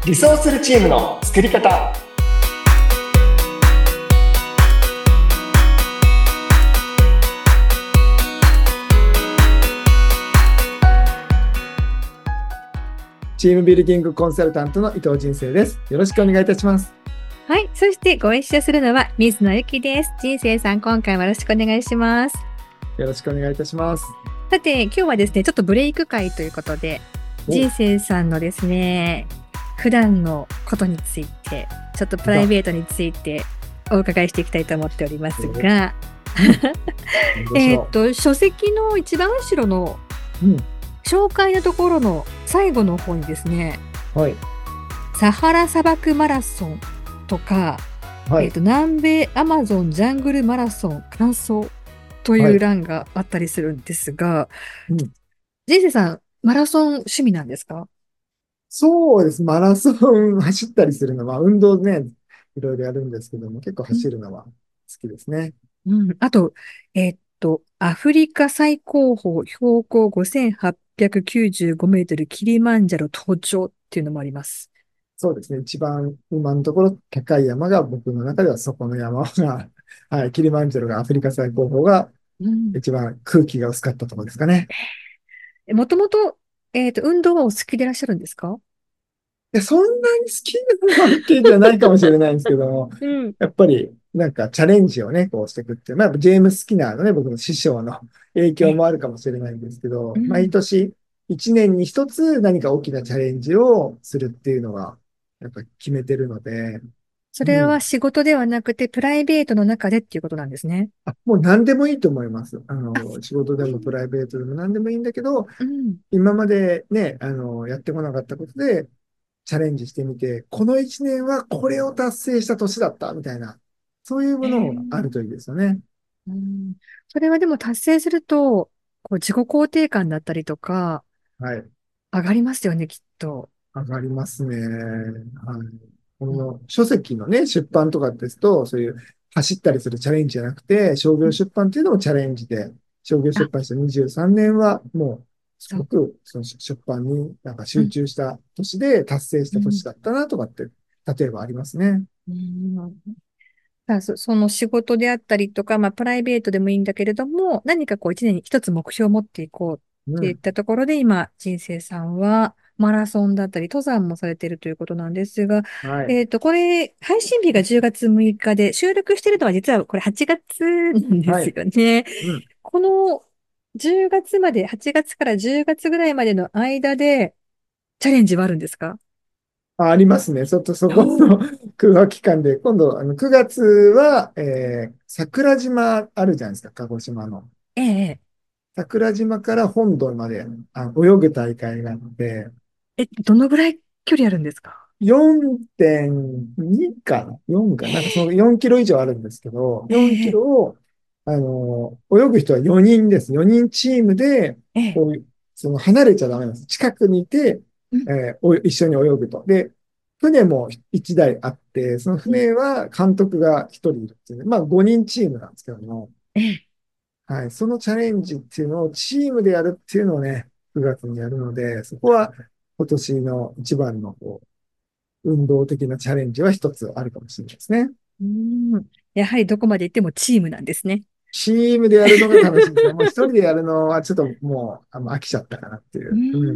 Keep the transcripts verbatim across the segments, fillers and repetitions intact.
理想するチームの作り方。チームビルディングコンサルタントの伊藤人生です。よろしくお願いいたします。 はい。そしてご一緒するのは水野ゆきです。人生さん、今回もよろしくお願いします。 よろしくお願いいたします。 さて、今日はですね、ちょっとブレイク会ということで、人生さんのですね、普段のことについて、ちょっとプライベートについてお伺いしていきたいと思っておりますが、えっと、書籍の一番後ろの紹介のところの最後の方にですね、 はい、 サハラ砂漠マラソンとか、はい、えっと、南米アマゾンジャングルマラソン完走という欄があったりするんですが、はいうん、人生さん、マラソン趣味なんですか？ そうです。マラソン走ったりするのは、運動ね、いろいろやるんですけども、結構走るのは好きですね。 うん、あと、えー、っと、アフリカ最高峰、標高ごせんはっぴゃくきゅうじゅうごメートル、キリマンジャロ登頂っていうのもあります。 そうですね。一番今のところ高い山が僕の中ではそこの山が、はい、キリマンジャロがアフリカ最高峰が一番空気が薄かったところですかね。 うん、もともと、えっと、運動はお好きでいらっしゃるんですか？ いや、そんなに好きなわけじゃないかもしれないんですけども、うん、やっぱりなんかチャレンジをね、こうしていくっていう、まあ、やっぱジェームス・スキナーのね、僕の師匠の影響もあるかもしれないんですけど、うん、毎年一年に一つ何か大きなチャレンジをするっていうのが、やっぱ決めてるので。 それは仕事ではなくて、プライベートの中でっていうことなんですね。 あ、もう何でもいいと思います。あの、仕事でもプライベートでも何でもいいんだけど、うん、今までね、あの、やってこなかったことで、チャレンジしてみて、この一年はこれを達成した年だったみたいな、そういうものがあるといいですよね。 えー、うん、それはでも達成すると、こう自己肯定感だったりとか、 はい。 上がりますよね、きっと。 上がりますね。はい。この書籍のね、出版とかですと、そういう走ったりするチャレンジじゃなくて、商業出版っていうのもチャレンジで、商業出版してにじゅうさんねんはもう、すごくその出版になんか集中した年で達成した年だったなとかって、例えばありますね。 うんそその仕事であったりとか、まあ、プライベートでもいいんだけれども、何かこう一年に一つ目標を持っていこうっていったところで、うん、今、人生さんはマラソンだったり、登山もされているということなんですが、はい、えっと、これ、配信日がじゅうがつむいかで、収録してるのは実はこれはちがつなんですよね。はいうん、このじゅうがつまで、はちがつからじゅうがつぐらいまでの間で、チャレンジはあるんですか？ あ、ありますね。ちょっとそこの空白期間で、今度、あの、くがつは、えー、桜島あるじゃないですか、鹿児島の。 ええ。 桜島から本土まであ泳ぐ大会があって、 え、どのぐらい距離あるんですか？ よんてんに かな ?よん かななんかそのよんキロ以上あるんですけど、よんキロを、あの、泳ぐ人はよにんです。よにんチームで、こうその離れちゃダメなんです。近くにいて、えー、一緒に泳ぐと。で、船もいちだいあって、その船は監督がひとりいるっていう、ね、まあごにんチームなんですけども、はい、そのチャレンジっていうのをチームでやるっていうのをね、くがつにやるので、そこは今年の一番のこう運動的なチャレンジは一つあるかもしれないですね。 うん。やはりどこまで行ってもチームなんですね。 チームでやるのが楽しいですね。もう一人でやるのはちょっともうあの飽きちゃったかなっていう。うん、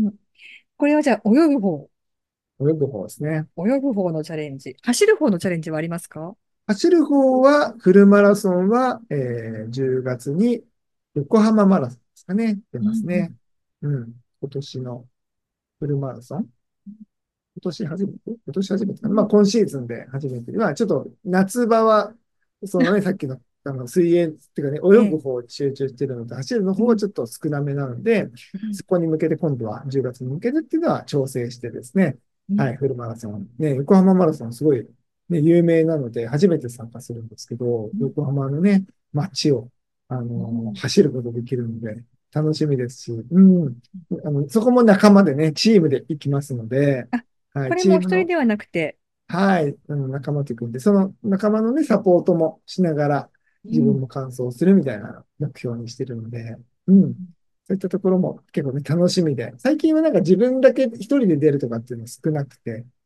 これはじゃあ泳ぐ方。 泳ぐ方ですね。 泳ぐ方のチャレンジ。走る方のチャレンジはありますか？ 走る方は、フルマラソンは、えー、じゅうがつに横浜マラソンですかね。出ますね。うん、うん。今年のフルマラソン今年初めて今年初めてかな、まあ今シーズンで初めて。まあちょっと夏場は、そのね、さっきのあの水泳っていうかね、泳ぐ方に集中してるので、走るの方はちょっと少なめなので、そこに向けて今度はじゅうがつに向けてっていうのは調整してですね、はい、フルマラソン。ね、横浜マラソンすごい、ね、有名なので、初めて参加するんですけど、横浜のね、街を、あのー、走ることができるので、楽しみですし、うん、あの、そこも仲間でね、チームで行きますので、はい、 これチームの、 も一人ではなくて。 はい、あの仲間と組んで、その仲間のね、サポートもしながら、自分も完走するみたいな目標にしてるので、うん。そういったところも結構ね、楽しみで。最近はなんか自分だけ一人で出るとかっていうの少なくて、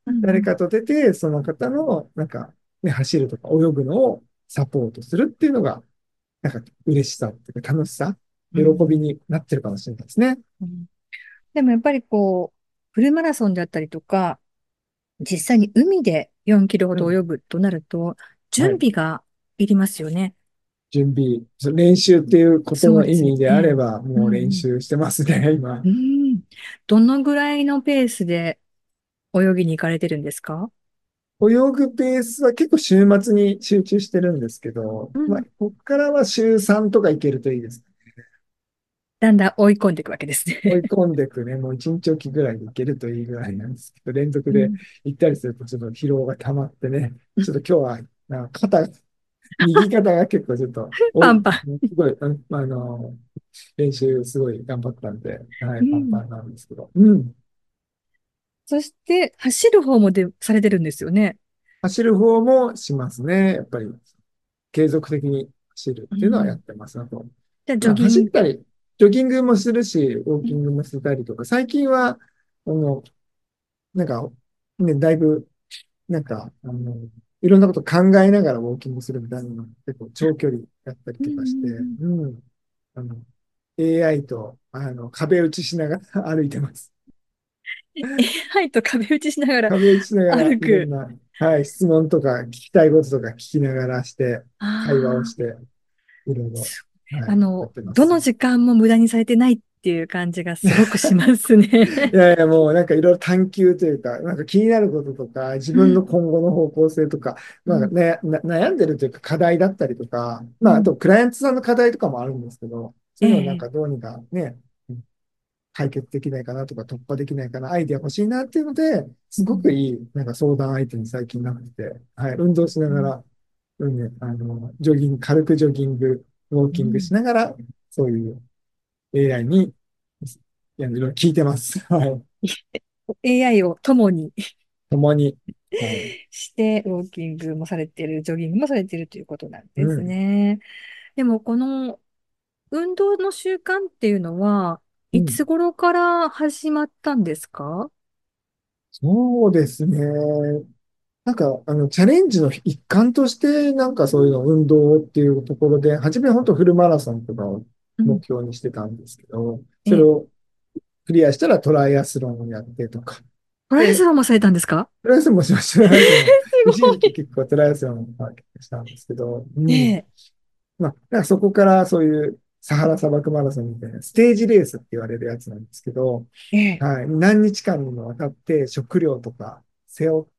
誰かと出て、その方の、なんか、ね、走るとか泳ぐのをサポートするっていうのが、なんか嬉しさっていうか楽しさ、喜びになってるかもしれないですね。 うん。でもやっぱりこう、フルマラソンであったりとか、実際に海でよんキロほうん。 ど泳ぐとなると、準はい。 備がいりますよね。 準備、そ練習っていうことそうですよの意味であれね。 ば、 うんもう練習してますね、今。 うん。うん。どのぐらいのペースで泳ぎに行かれてるんですか？ 泳ぐペースは結構週末に集中してるんですけど、まあ、 うん。 こっからは週さんとかいけるといいです。 だんだん追い込んでいくわけですね。 追い込んでいくね、もう一日おきぐらいでいけるといいぐらいなんですけど、連続でうん。 行ったりするとちょっと疲労が溜まってね、ちょっと今日は、なんか肩、右肩が結構ちょっと、おい、 パンパン。 すごい、あの、あの練習すごい頑張ったんで、はい、パンうん。 パンなんですけど、うん。 そして、走る方もで、されてるんですよね。 走る方もしますね。やっぱり継続的に走るっていうのはやっうん。 てます。あと、 じゃあ、ジョまあ、 ギング。 走ったり、ジョギングもするし、ウォーキングもしたりとか、最近は、あの、なんか、ね、だいぶ、なんか、あの、いろんなこと考えながらウォーキングするみたいなの結構長距離やったりうんうとかして、 んうん。あの、エーアイ と、あの、壁打ちしながら歩いてます。 うん。はい、と壁打ちしながら壁打ちしながら歩く。 いろんな、はい、質問とか聞きたいこととか聞きながらして、会話をしああ。 て、いろいろ、 すはい、やっあの、 てます。 どの時間も無駄にされてないっていう感じがすごくしますね。 いやいや、もうなんかいろいろ探求というか、なんか気になることとか、自うん、 分の今後の方向性とか、 うん、 まあね、な悩んでるというか課題だったりとか、まああうん。 とクライアントさんの課題とかもあるんですけど、そういうのをなんええ。 かどうにかね、解決できないかなとか突破できないかな、アイディア欲しいなっていうので、すごくうん、 いいなんか相談相手に最近なってて、はい、運動しなうん、 がら、うんね、あの、ジョギング、軽くジョギング、ウォーキングしうん。 ながら、そういう エーアイ に、いや、いろいろ聞いてます。はい。 エーアイ を共に共に。はい。 して、ウォーキングもされている、ジョギングもされているということなんですうん。 ね。でも、この運動の習慣っていうのは、いうん。 つ頃から始まったんですか？ そうですね。なんか、あの、チャレンジの一環として、なんかそういうの、運動っていうところで、初め本当フルマラソンとかをうん。 目標にしてたんですけど、 ええ。 それをクリアしたらトライアスロンをやってとか。 トライアスで、 ロンもされたんですか？ トライアスロンもしました。トライアスロン。 す一ごい。 時期結構トライアスロンをしたんですけど、うん。 ええ、 まあ、だからそこからそういうサハラ砂漠マラソンみたいなステージレースって言われるやつなんですけど、 ええ、 はい、何日間にもわたって食料とか背負って、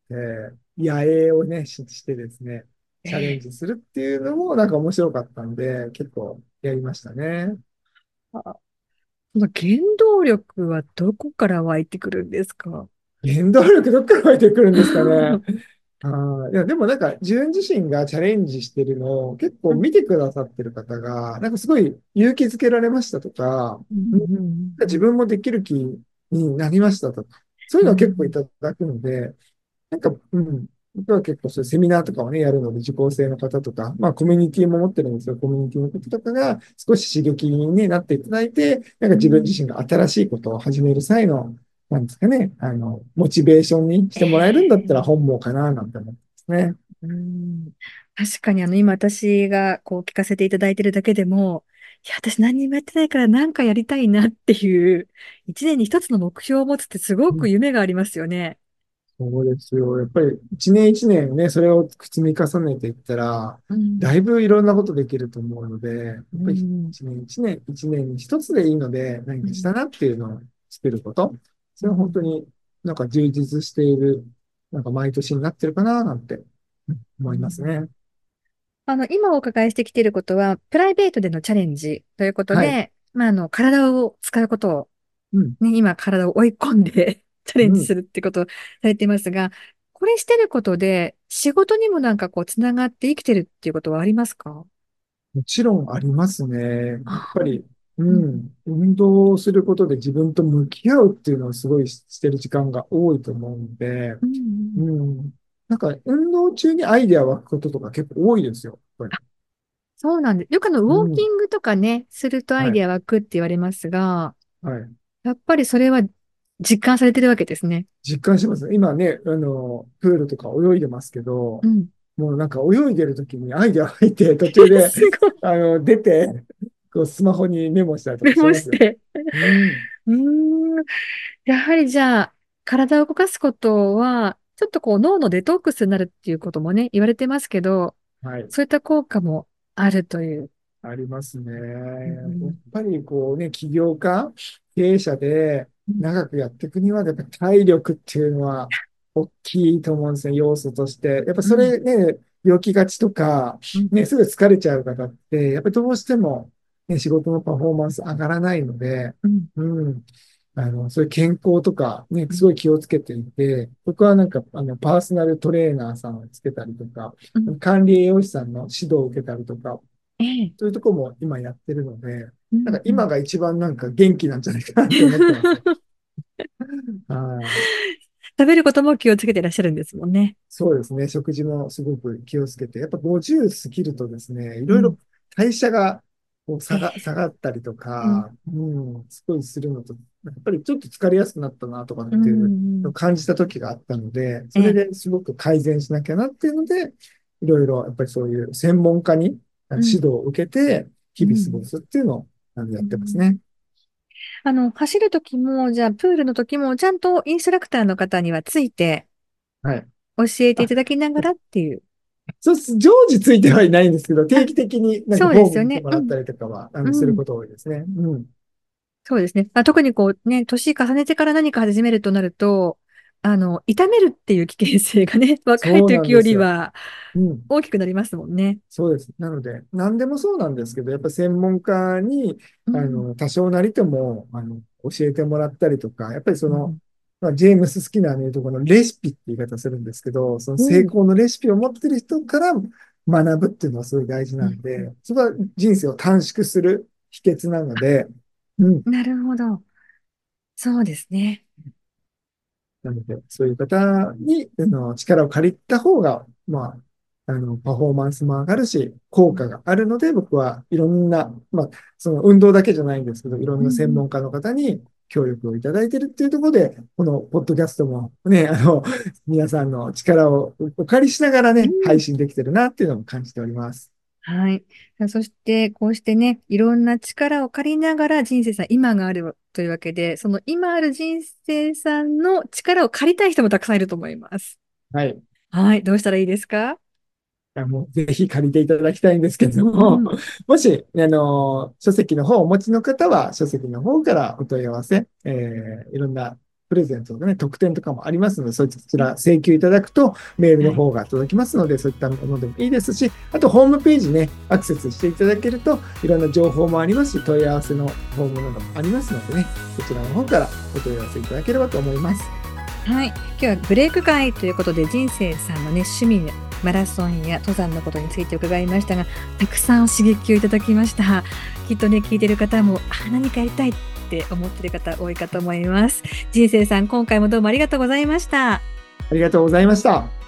野営をね、し、してですね、チャレンええ。 ジするっていうのもなんか面白かったんで、結構やりましたね。 あ、その原動力はどこから湧いてくるんですか？ 原動力どっから湧いてくるんですかね。あーいや、でもなんか自分自身がチャレンジしてるのを結構見てくださってる方が、なんかすごい勇気づけられましたとか、 うん、うん、 自分もできる気になりましたとか、そういうのを結構いうん、 ただくので、なんか、うん、僕は結構そういうセミナーとかをね、やるので、受講生の方とか、まあコミュニティも持ってるんですよ。コミュニティの方とかが少し刺激になっていただいて、なんか自分うん。 自身が新しいことを始める際の、なんですかね、あの、モチベーションにしえてもらえるんだったらえ。 本望かな、なんて思ってますね。 うん。確かにあの今私がこう聞かせていただいてるだけでも、いや、私何にもやってないから何かやりたいなっていう、一年に一つの目標を持つってすごく夢がありますよね。 そうですよ。やっぱり一年一年ね、それを積み重ねていったら、 うん。 だいぶいろんなことできると思うので、やっうぱりん。 一年一年、一年に一つでいいので、何うん。 かしたなっていうのを作ること。それは本当うん。 になんか充実している、なんか毎年になってるかななんて思いますうん。 ね。 あの、今お伺いしてきていることは、プライベートでのチャレンジということはい。 で、まあ、あの、体を使うことを、 うん。 ね、今体を追い込んでチャレンうん。 ジするってことをされていますが、これしてることで、仕事にもなんかこう、つながって生きてるっていうことはありますか？ もちろんありますね。やっあ、 ぱり、ううん。 ん。運動をすることで自分と向き合うっていうのをすごいしてる時間が多いと思うので、 うん。 うん。なんか、運動中にアイデア湧くこととか結構多いですよ。やっぱり。 そうなんです。よくあの、ウうん。 ォーキングとかね、するとアイはい。 デア湧くって言われますが、 はい。 やっぱりそれは実感されてるわけですね。 実感しますね。今ね、あの、プールとか泳いでますけど、 うん。 もうなんか泳いでる時にアイデア入って途中で、 すごい。 あの、出て、こうスマホにメモしたりとメかしてますよ。 モして。 うん。 うーん。やはりじゃあ、体を動かすことは、ちょっとこう脳のデトックスになるっていうこともね、言われてますけど、 はい。 そういった効果もあるという。 ありますね。やっうん。 ぱりこうね、起業家、経営者でうん。 長くやっていくには、やっぱり体力っていうのは大きいと思うんですね、要素として。やっぱそうん。 れね、病気がちとか、 うん。 ね、すぐ疲れちゃう方って、やっぱりどうしても、ね、仕事のパフォーマンス上がらないので、 うん。 うん。あの、そういう健康とか、ね、 うん。 すごい気をつけていて、僕はなんか、あの、パーソナルトレーナーさんをつけたりとか、 うん。 管理栄養士さんの指導を受けたりとか、 ええ。 そういうとこも今やってるので、 うん。うん。 なんか今が一番なんか元気なんじゃないかなって思ってますね。はい。 食べることも気をつけてらっしゃるんですもんね。 そうですね。食事もすごく気をつけて、やっぱごじゅう過ぎるとですね、いうん。 ろいろ代謝がこうえ下が、下がったりとえ。うん。 か、うん、すごいするのと、やっぱりちょっと疲れやすくなったなとかっうていうん。うん。 のを感じた時があったので、それええ。 ですごく改善しなきゃなっていうので、いろいろやっぱりそういう専門家にあのうん。 指導を受けて、日々過うん。 ごすっていうのをあのやってますうん。 ね。 あの、走るときも、じゃあ、プールのときも、ちゃんとインストラクターの方にはついてはい。 教えていあ、 ただきながらっていう。 そうす、常時ついてはいないんですけど、定あ、 期的になんかそうフォーム見てですよね。うん。 もらったりとかは、あの、すうん。 ること多いですね。うん。 そうですね。あ、特にこうね、年重ねてから何か始めるとなると、あの、痛めるっていう危険性がね、若いそうなん時よですよ。 りはうん。 大きくなりますもんね。 そうです。なので、何でもそうなんですけど、やっぱ専門家に、 うん。 あの、多少なりとも、あの、教えてもらったりとか、やっぱりその、 うん。 まあ、ジェームス・スキナーのいうところのレシピって言い方するんですけど、そのお成う。 功のレシピを持ってる人から学ぶっていうのはすごい大事うん。うん。 なんで、そこは人生を短縮する秘訣なので、うん。 なるほど。そうですね。 なので、そういう方に、あの、力を借りた方が、まあ、あの、パフォーマンスも上がるし、効果があるので、僕はいろんな、まあ、その運動だけじゃないんですけど、いろんな専うん。 門家の方に協力をいただいているっていうところで、このポッドキャストもね、あの、皆さんの力をお借りしながらね、 うん。 配信できてるなっていうのも感じております。 はい。さあそして、こうしてね、いろんな力を借りながら人生さん、今があるというわけで、その今ある人生さんの力を借りたい人もたくさんいると思います。 はい。 はい。どうしたらいいですか？ あもうぜひ借りていただきたいんですけども、 うん。 もし、あの、書籍の方をお持ちの方は、書籍の方からお問い合わせ、えーいろんなプレゼントとかね、特典とかもありますので、そちら請求いただくとメールはい。 の方が届きますので、そういったものでもいいですし、あとホームページね、アクセスしていただけると、いろんな情報もありますし、問い合わせのフォームなどもありますのでね、そちらの方からお問い合わせいただければと思います。 はい。今日はブレイク会ということで、人生さんのね、趣味、マラソンや登山のことについて伺いましたが、たくさん刺激をいただきました。きっとね、聞いてる方も、あ、何かやりたいって思ってる方多いかと思います。人生さん、今回もどうもありがとうございました。 ありがとうございました。